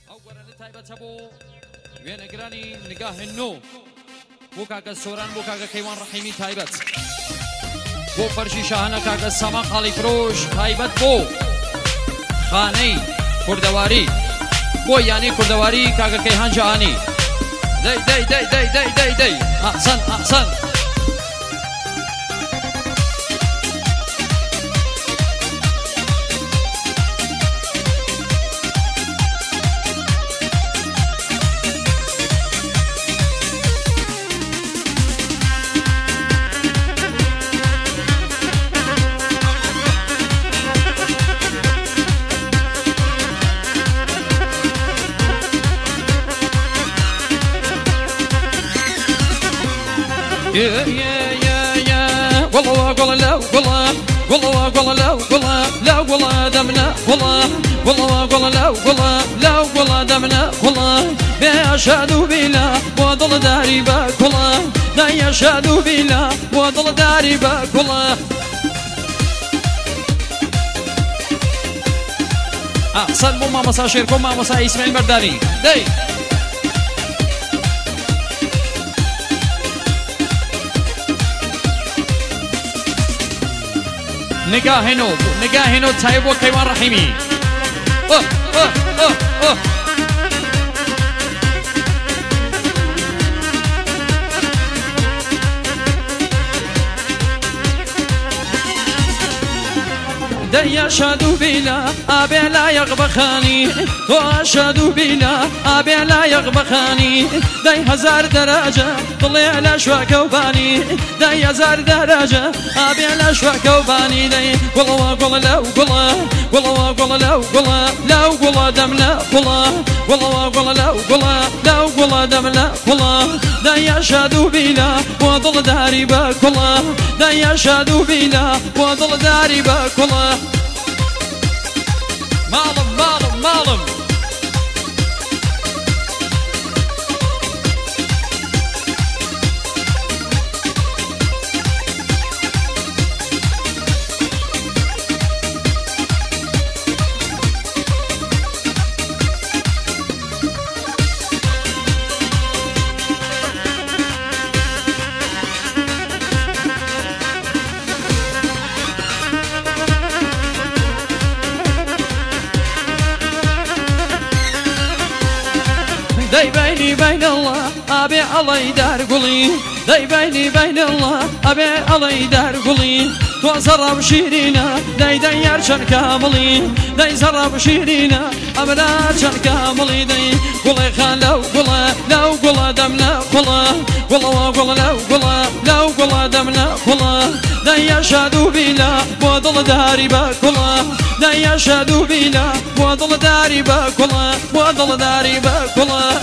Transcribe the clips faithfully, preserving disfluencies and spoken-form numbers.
أولا لتايبة أبو وين أجراني نجاه النو بوكا كسوران بوكا كيوان رحيمي تايبت بو فرشي شاهنا كاك سما خالي فروش تايبت بو خاني كردواري بو يعني كردواري كاك كيهان جاني دي دي دي دي دي دي دي أحسن أحسن يا يا يا يا والله والله لا والله والله والله لا والله لا والله دمنا والله والله والله لا والله لا والله دمنا والله لا يشهد بلا وضل داري باك والله لا يشهد بلا وضل داري باك والله أحسن ماما مساشيركم ماما مسا إسماعيل برداني داي نگاهنو نگاهنو تایبو کیوان رحیمی اوه اوه اوه اوه دي أشهد بلا أبي لا يغبخاني وأشهد بلا أبي لا يغبخاني دي هزار درجة طلع على شواك وباني دي هزار درجة أبي على شواك وباني دي والله والله لا والله والله والله لا والله لا والله دمنا والله والله والله لا والله لا والله دمنا والله دي أشهد بلا وضل داري باك والله دي أشهد بلا وضل داري باك والله مالم مالم مالم داي بيني بين الله أبي الله يدار قولي داي بيني بين الله أبي الله يدار قولي تو زرب شيرينا داي داي يرشن كاملي داي زرب شيرينا أبدا يرشن كاملي داي قولي خان لو قولا لو قولا دمنا قولا قولا قولا لو قولا لو قولا دمنا قولا داي يشهد بلا وضل داري باكولا داي يشهد بلا وضل داري باكولا وضل داري باكولا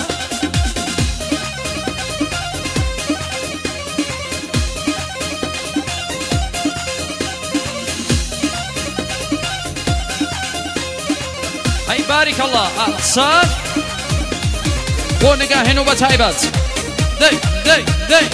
بارك الله أحسن ونقاهن وبتايبات دي دي دي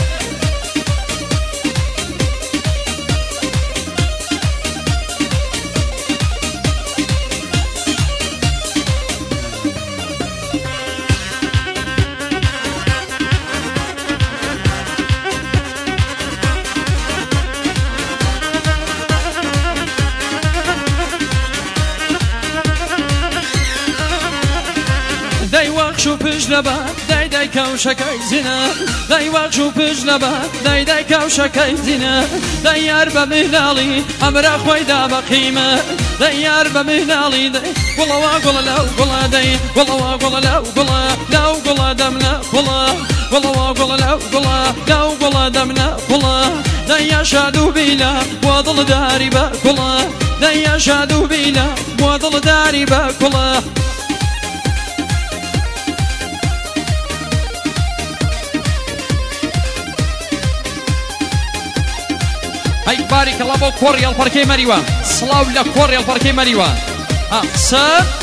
داي واقشو بجلبا داي داي كوشكاي زنا داي واقشو بجلبا داي داي كوشكاي زنا داي يارب مهلالي امرا خويدا بقيمة داي يارب مهلالي داي والله واقول لو قولا داي والله واقول لو قولا لو قولا دمنا قولا والله واقول لو قولا لو قولا دمنا قولا داي يشهد بلا وضل داري باكولا داي يشهد بلا وضل داري باكولا هاي بارك الله بو كوريال باركي مريوان صلاو لا كوريال باركي مريوان أحسن